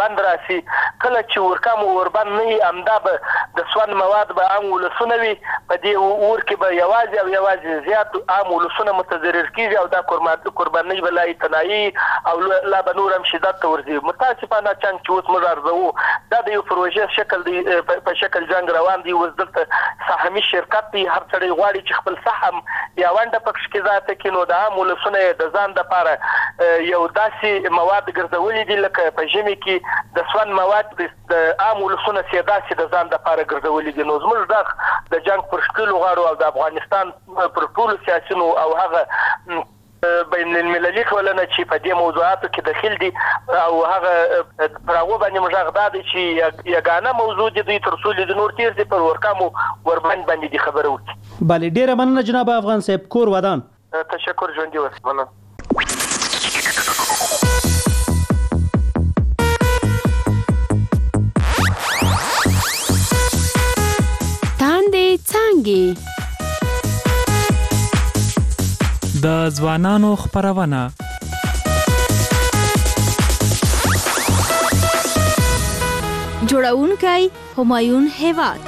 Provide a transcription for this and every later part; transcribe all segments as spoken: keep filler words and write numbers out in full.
اوربند راسي کله چې اورکم اوربند نه وي همدا به د سون مواد به عام ولسونه وي په دې اور کې به یوازې او یوازې زیات عام ولسونه متضرر کېږي او دا قربانۍ به لا اعتنایي او لا به نور هم شدت ته ورځي. متاسفانه جنګ چې اوس موږ ارزوو دا د یو پروژې شکل دی په شکل جنګ روان دی. اوس دلته سهامي شرکت دی هر سړی غواړي چې خپل سهم یا ونډه پکې کې ذاته کې نو د عام ولسونه د ځان دپاره یو داسې مواد ګرځولي دي لکه په ژمي کې د سون مواد د عام ولسونه سي داسې د ځان دپاره ګرځولي دي. نو زموږ د د جنګ پر ښکلو غاړو او د افغانستان پر ټولو سیاسینو او هغه بین المللي ټولنه چې په دې موضوعاتو کې دخیل دي او هغه پر هغو باندې موږ غږ دا دی چې یګانه موضوع دي دوی تر څو د نور تېر دي پر ورکمو وربند باندې دي خبره وکړي. بله ډېره مننه جناب افغان صاحب. کور ودان. تشکر ژوندي اوسئ. مننه. څانګې د ځوانانو خپرونه جوړونکی همایون هیواد.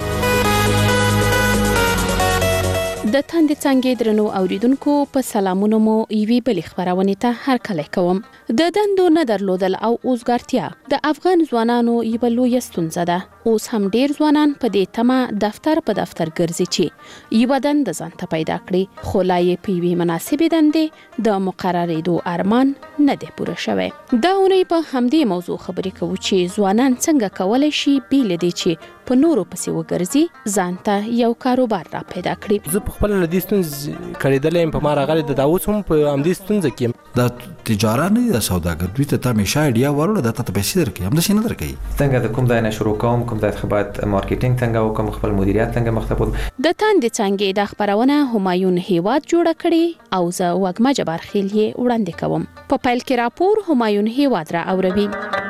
د تاندې څانګې درنو اوریدونکو په سلامونو مو یوې بلې خپرونې ته هرکلی کوم. د دندو نه درلودل او اوزګارتیا د افغان ځوانانو یوه لویه ستونزه ده. اوس هم ډیر ځوانان په دې تمه دفتر په دفتر ګرځي چې یوه دنده ځان ته پیدا کړي، خو لا یې په یوې مناسبې دندې د مقررېدو ارمان نه دی پوره شوی. دا اونۍ په همدې موضوع خبرې کوو چې ځوانان څنګه کولی شي بې له دې چې په نورو پسې وګرځي ځان ته یو کاروبار را پیدا کړي. زه په خپله له دې ستونزې کړېدلی یم، په ما راغلی د دا اوس هم په همدې ستونزه کې یم. دا تجارت نه دی، دا سوداګر دوی ته ته همیشه ایډیا وروړه دا ته پیسې درکوي، همداسې نه درکوي. څنګه د کوم ځای نه شروع کوم، کوم ځای څخه باید مارکیټینګ څنګه وکړم، خپل مدیریت څنګه مخ ته بوځم. د تاندې څانګې دا خپرونه همایون هیواد جوړه کړې او زه وږمه جبارخیل یې وړاندې کوم. په پیل کې راپور همایون هیواد را اوروي.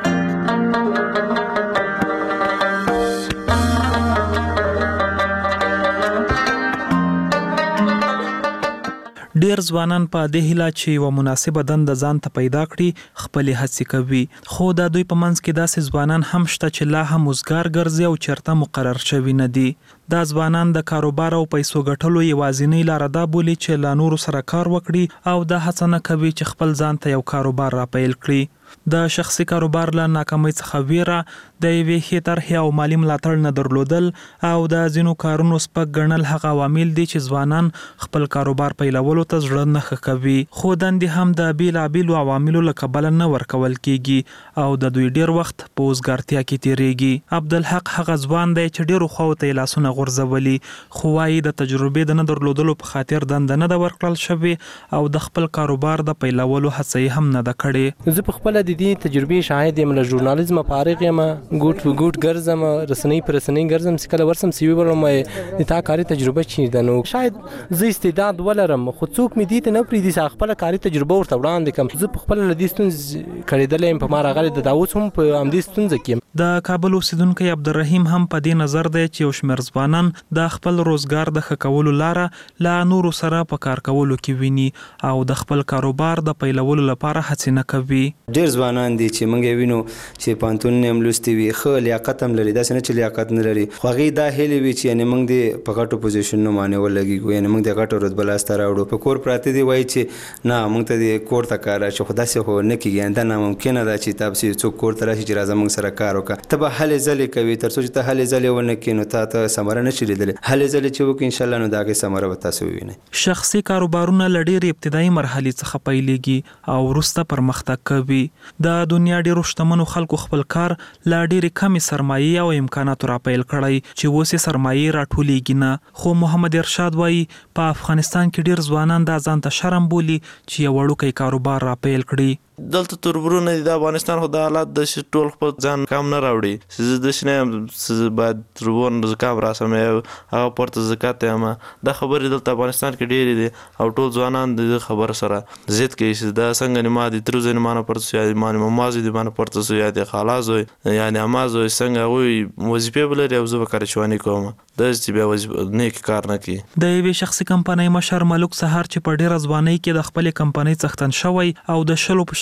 ډیر ځوانان په دې هیله چې یوه مناسبه دنده ځان ته پیدا کړي خپلې هڅې کوي، خو د دوی په منځ کې داسې ځوانان هم شته چې لا هم وزګار ګرځي او چېرته مقرر شوي نه دي. دا ځوانان د کاروبار او پیسو ګټلو یوازینۍ لاره دا بولي چې له نورو سره کار وکړي او دا هڅه نه کوي چې خپل ځان ته یو کاروبار را پیل کړي. د شخصي کاروبار له ناکامۍ څخه ویره، د یوې ښې طرحې او مالي ملاتړ نه درلودل او د ځینو کارونو سپک ګڼل هغه عوامل دي چې ځوانان خپل کاروبار پیلولو ته زړه نه ښه کوي. خو دندې هم د بېلابېلو عواملو له کبله نه ورکول کېږي او د دوی ډېر وخت په وزګارتیا کې تېرېږي. عبدالحق هغه ځوان دی چې ډېرو خواو ته یې لاسونه غورځولي، خو وایي د تجربې د نه درلودلو په خاطر دنده نه ده ورکړل شوې او د خپل کاروبار د پیلولو هڅه یې هم نه ده کړې. زه په خپله د دې تجربې شاهد یم، له ژورنالیزمه فارغ یم، ګوټ په ګوټ ګرځم، رسنۍ په رسنۍ ګرځم، چې کله ورسم سی وي ولرم د تا کاري تجربه چې ده، نو شاید زه استعداد ولرم خو څوک مې دې ته نه پرېږدي چې خپله کاري تجربه ورته وړاندې کړم. زه په خپله له دې ستونزې کړېدلی یم، په ما راغلی د دا اوس هم په همدې ستونزه کې یم. د کابل اوسیدونکی عبدالرحیم هم په دې نظر دی چې یو شمېر ځوانان د خپل روزګار د ښه کولو لاره له نورو سره په کار کولو کې ویني او د خپل کاروبار د پیلولو لپاره هڅې نه کوي. ډېر ځوانان دي چې موږ یې وینو چې پوهنتونونه یې هم لوستي وي، ښه لیاقت هم لري، داسې نه چې لیاقت نه لري، خو هغوی دا هیلې وي چې یعنې موږ دې په غټو پوزیشنونو باندې ولګېږو، یعنې موږ دې غټه رتبه لاسته راوړو. په کور پراته دي وایي چې نه موږ ته دې کور ته کار راشي، خو داسې خو نه کېږي، دا ناممکنه ده چې تا پسې څوک کور ته راشي چې راځه موږ سره کار وکړه. ته به هلې ځلې کوي، تر څو چې ته هلې ځلې ونه کړې نو تا ته ثمره نه شي لیدلی. هلې ځلې چې وکړې انشاءالله نو د هغې ثمره به تاسو ووینئ. شخصي کاروبارونه له ډېرې ابتدایي مرحلې څخه پیلېږي او وروسته پرمختګ کوي. د دنیا ډېرو شتمنو خلکو خپل کار له ډېرې کمې سرمایې او امکاناتو را پیل کړی چې اوس یې سرمایې راټولېږي نه. خو محمد ارشاد وایي په افغانستان کې ډېر ځوانان دا ځان ته شرم بولي چې یو وړوکی کاروبار را پیل کړي. دلته تربرونه دي د افغانستان، خو د حالات د ټول خپل ځان کام نه راوړي چې زه داسې نه یم چې باید تربون زکام راسم هغه پورته زکات یم. دا خبرې دلته افغانستان کې ډېرې دي او ټول ځوانان د دې خبرو سره ضد کوي چې دا څنګه نه ما دي تر ځای نه مانه پورته سو، یا دې مانه ممازې دې مانه پورته سو، یا دې خالا زوی یا دې اما زوی، څنګه هغوی وظیفې به لري او زه به کارچواني کوم، داسې چې بیا وظیفه نیک کار نه کوي. د یوې شخصي کمپنۍ مشر ملک سهار چې په ډېره ځوانۍ کې د خپلې کمپنۍ څښتن شوی او د شلو په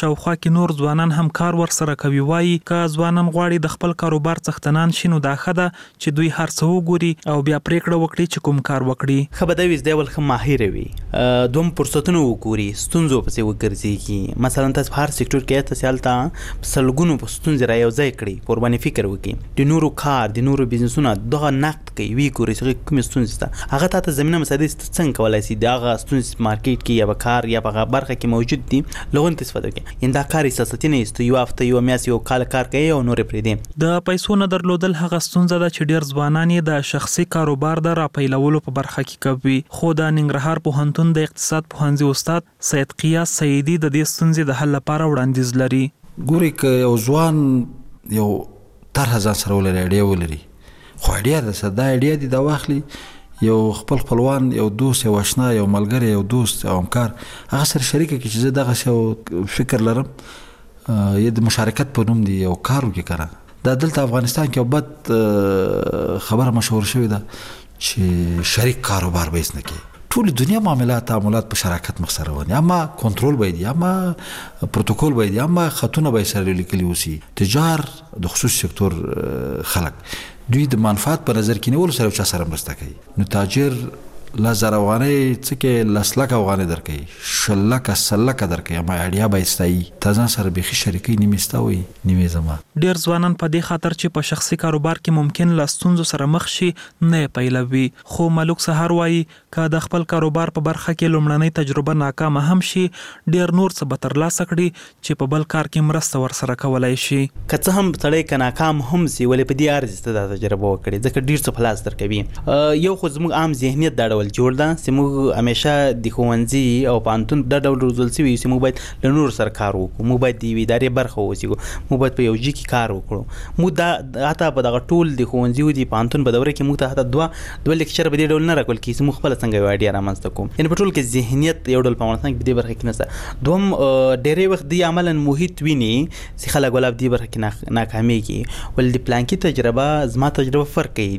شاوخوا کې نور ځوانان هم کار ورسره کوي. وایي که ځوانان غواړي د خپل کاروبار څښتنان شي نو دا ښه ده چې دوی هر څه وګوري او بیا پریکړه وکړي چې کوم کار وکړي. ښه به دا وي زده ول ښه ماهر وي، دوم فرصتونه وګوري، ستونزو پسې وګرځېږي. مثلا تاسو په هر سکتور کې تاسو هلته سلګونو په ستونزې را یو ځای کړي، پر باندې فکر وکړي، د نورو کار د نورو بزنسونه دغه نقد کوي، وی ګوري چې کوم ستونزې شته، هغه ته زمينه مساعده څنګه کولای شي دغه ستونزې مارکیټ کې یا به کار یا به برخه کې موجود دي لغون استفاده کوي. انده کار اساساتي نه است، یو هفته یو میاشت یو کال کار کوي او نور پرې دي. د پیسو نه درلودل هغه ستونزه ده چې ډیر ځوانان یې د شخصي کاروبار د راپیلولو په برخه کې کوي. خو د ننګرهار پوهنتون د اقتصاد پوهنځي استاد سید قیاس سیدی د دې ستونزې د حل لپاره وړاندیز لري. ګوري که یو ځوان یو طرح ځان سره ولري، اډیا ولري، خو اډیا د صدا اډیا دي دا واخلي، یو خپل خپلوان، یو دوست، یو آشنا، یو ملګری، یو دوست او همکار هغه سره شریک کړي چې زه دغه څه فکر لرم، یا د مشارکت په نوم دی یو کار وکړي. کنه دا دلته افغانستان کې بد خبره مشهور شوې ده چې شریک کاروبار به نه کوي. ټول دنیا معاملات تعاملات په شراکت مخ سره ونی، اما کنټرول باید اما پروتوکول باید اما خطونه به سره لیکلي اوسي. تجار د خصوصي سکتور خلک دوی د منفعت په نظر کې نیول سره چا سره مرسته کوي. نو تاجر لزر افغانۍ څه کې لس لک افغانۍ درکوي، شل لکه سل لکه درکوي، اما اړیا به استایي تا ځان سره بیخي شریکۍ نیمې ستا وي نیمې زما. ډېر ځوانان په دې خاطر چې په شخصي کاروبار کې ممکن له ستونزو سره مخ شي نه یې پیلوي. خو ملک سهار وایي که د خپل کاروبار په برخه کې لومړنۍ تجربه ناکامه هم شي، ډېر نور څه به ترلاسه کړي چې په بل کار کې مرسته ورسره کولی شي. که څه هم سړی که ناکام هم سي ولې په دې ارزښت دا تجربه وکړي، ځکه ډېر څه په لاس درکوي. یو خو زموږ عام ذهنیت دا ډول جوړ ده چې موږ همیشه د ښوونځي او پوهنتون دا ډول روزل شوي چې موږ باید له نورو سره کار وکړو، موږ باید د یوې ادارې برخه واوسو، موږ باید په یو ځای کې کار وکړو. موږ دا حتی په دغه ټول د ښوونځي او د پوهنتون په دوره کې موږ ته حتی دوه دوه لیکچر په دې ډول نه راکول کېږي چې موږ خپله څنګه یو اایډیا رامنځته کوو. یعنې په ټول کې ذهنیت یو ډول په افغانستان کې په دې برخه کې نشته. دوم ډېری وخت دوی عملا محیط ویني چې خلک ولا په دې برخه کې ناکامېږي، ولې د پلانکي تجربه زما تجربه فرق کوي،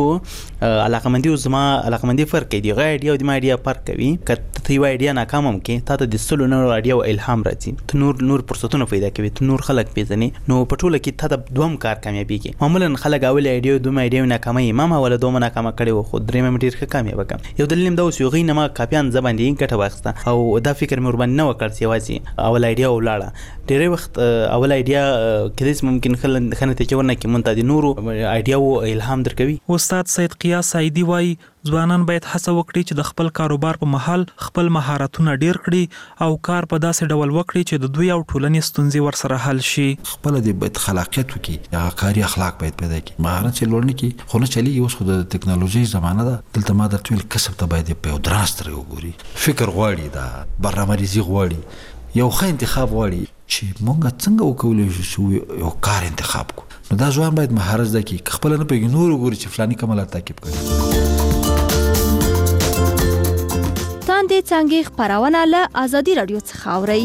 دغه علاقمندي او زما علاقمندي فرق کوي، دغه اایډیا او د ما اایډیا فرق کوي. که ته یو اایډیا ناکام هم کې تا ته د سلو نورو اایډیا او الهام راځي، ته نور نور فرصتونه پیدا کوي، ته نور خلک پېژنې، نو په ټوله کې تا ته دوم کار کامیابېږي. معمولا خلک اول اایډیا دوم اایډیا ناکاموي، ما ما ولا دومره ناکامه کړې وه خو درېیمه مې ډېر ښه کامیابه کړم. یو دلیل هم دا اوس هغوی نه ما کاپیان زه باندې ګټه واخیسته او دا فکر مې ورباندې نه وکړ چې یوازې اول اایډیا ولاړه. ډېری وخت اول اایډیا کېدای شي ممکن ښه نتیجه ورنکړي، مونږ ته د نورو اایډیاو الهام درکوي. استاد سید قیاس سیدی وایي ځوانان باید هڅه وکړي چې د خپل کاروبار په مهال خپل مهارتونه ډیر کړي او کار په داسې ډول وکړي چې د دوی او ټولنې ستونزې ورسره حل شي. خپل د باید خلاقیت وکړي، هغه کاري اخلاق باید پیدا کړي، مهارت چې لوړ نه کړي خو نه چلیږي. اوس خو د ټکنالوژي زمانه ده، دلته ما درته ویل کسب ته باید په یو درنه سترګه وګوري، فکر غواړي، دا برنامه‌ریزي غواړي، یو ښه انتخاب غواړي چې مونږ څنګه وکولی شو چې یو کار انتخاب کړو. نو دا ځوان باید مهارت زده کړي، که خپله نه پوهېږي نور وګوري چې فلاني کومه لار تعقیب کړي. تاندې څانګې خپرونه له ازادي راډیو څخه اورئ.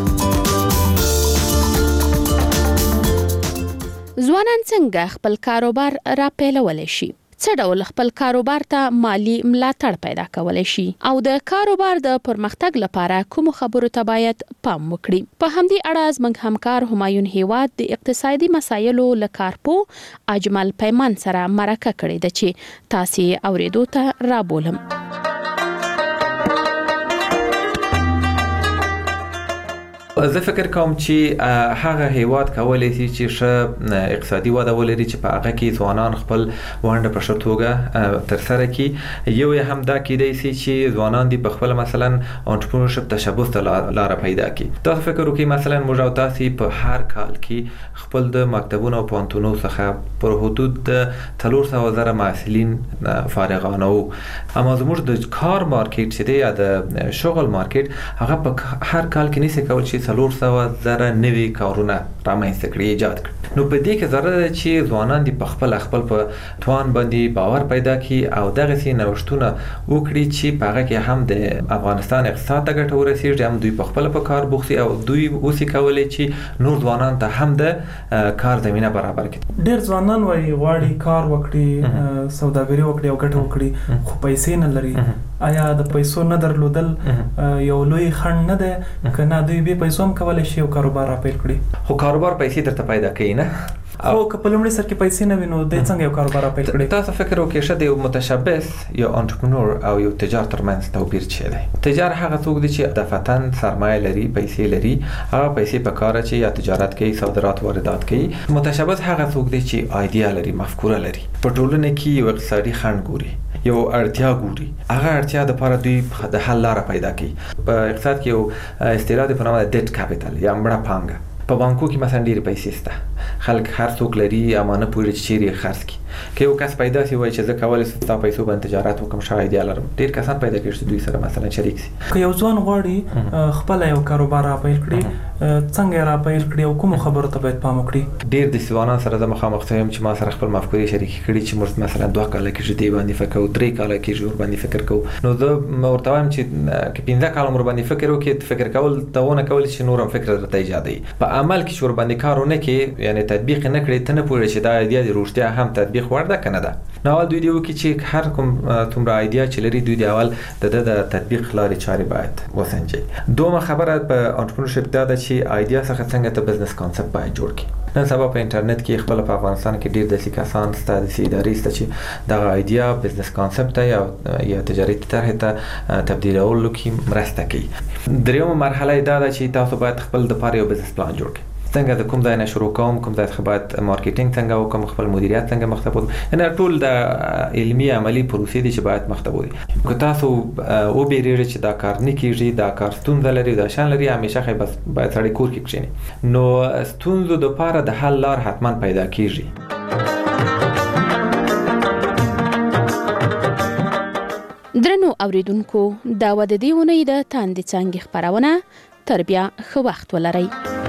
ځوانان څنګه خپل کاروبار راپیلولی شي؟ څه ډول خپل کاروبار ته مالی ملاتړ پیدا کولی شي او د کاروبار د پرمختګ لپاره کوم خبرو ته باید پام وکړي؟ په همدې اړه زموږ همکار همایون هیواد د اقتصادي مسایلو له کارپوه اجمل پیمان سره مرکه کړې ده چې تاسو یې اورېدو ته رابولم. زه فکر کوم چې هغه هیواد کولی شي چې ښه اقتصادي وده ولري چې په هغه کې ځوانان خپل ونډه په ښه توګه ترسره کړي. یو یې هم دا کیدای شي چې ځوانان دي په خپله مثلا انټرپرنورشپ تشبث ته لاره پیدا کړي. تاسو فکر وکړئ مثلا موږ او تاسو په هر کال کې خپل د مکتبونو او پوهنتونو څخه پر حدود د څلور سوه زره محصلین فارغانه وو، اما زموږ د کار مارکیټ چې دی یا د شغل مارکیټ هغه په هر کال کې نشي کولی چې څلور سوه زره نوي کارونه رامنځته کړي، ایجاد کړي. نو په دې کې ضرورت ده چې ځوانان دې په خپل خپل په توان باندې باور پیدا کړي او دغسې نوښتونه وکړي چې په هغه کې هم د افغانستان اقتصاد ته ګټه ورسېږي، هم دوی په خپل په کار بوخت شي او دوی اوسې کولی چې نور ځوانان ته هم د کار زمینه برابر کړي. ډېر ځوانان وایي غواړي کار وکړي، سوداګري وکړي او ګټه وکړي خو پیسې نه لري. آیا د پیسو نه درلودل یو لوی خنډ نه ده که نه دوی به پیسو هم کولی شي یو کاروبار را پیل کړي؟ خو کاروبار پیسې درته پیدا کوي نه، خو که په لومړي سر کې پیسې نه وي نو دی څنګه یو کاروبار را پیل کړي؟ تاسو فکر وکړئ ښه د یو متشبث یا انټرپرنور او یو تجار ترمنځ توپیر څه دی؟ تجار هغه څوک دی چې دفعتاً سرمایه لري، پیسې لري، هغه پیسې په کار اچوي یا تجارت کوي، صادرات واردات کوي. متشبث هغه څوک دی چې ایډیا لري، مفکوره لري، په ټولنه کې یو اقتصادي خنډ ګوري، یو اړتیا ګوري، هغه اړتیا د لپاره دوی د حل لاره پیدا کوي. په اقتصاد کې یو اصطلاح دی په نامه ډیټ کاپیټل یا مړه پانګه. په بانکو کې مثلا ډېرې پیسې شته، خلک هر څوک لري اما نه پوهېږي چې چیرې یې خرڅ کړي. که یو کس پیدا شي وایي چې زه کولی شم ستا پیسو باندې تجارت وکړم، ښه ایډیا لرم، ډېر کسان پیدا کېږي چې دوی سره مثلا شریک شي. که یو ځوان غواړي خپله یو کاروبار را پیل کړي، څنګه یې را پیل کړي او کومو خبرو ته باید پام وکړي؟ ډېر د ځوانانو سره زه مخامخ شوی یم چې ما سره خپل مفکورې شریکې کړي چې موږ مثلا دوه کاله کېږي دې باندې فکر کوو، درې کاله کېږي ور باندې فکر کوو. نو زه ورته وایم چې که پنځه کاله ور باندې فکر وکړې، فکر کول ته ونه کولی چې نور هم فکر درته ایجادوي. په عمل کې چې ور باندې کار ونه کړې، یعنې تطبیق نه کړې، ته نه پوهېږې چې دا ایډیا د رښتیا هم تطبیق وړ ده که نه ده. نو اول دوی دې وکړي چې هر کوم څومره ایډیا چې لري دوی د اول د ده د تطبیق لارې چارې باید وسنجوي. دومه خبره په انټرپرنورشپ دا ده چې ایډیا څخه څنګه ته بزنس کانسپټ باید جوړ کړي. نن سبا په انټرنیټ کې خپل په افغانستان کې ډېر داسې کسان شته، داسې ادارې شته چې دغه ایډیا بزنس کانسپټ ته یا یا تجارتي طرحې ته تبدیلولو کې مرسته کوي. دریمه مرحله دا ده چې تاسو باید خپل دپاره یو بزنس پلان جوړ کړئ. څنګه د کوم ځای نه شروع کوم، کوم ځای څخه باید مارکیټینګ څنګه وکړم، خپل مدیریت څنګه مخ ته بوځم، یعنې ټول د علمي عملي پروسې دي چې باید مخ ته بوځي. که تاسو وبېرېږئ چې دا کار نه کېږي، دا کار ستونزه لري، دا شان لري، همیشه خی بس باید سړی کور کې کښېني. نو ستونزو دپاره د حل لار حتما پیدا کېږي. درنو اوریدونکو، دا و د دې اونۍ د تاندې څانګې خپرونه. تر بیا ښه وخت ولرئ.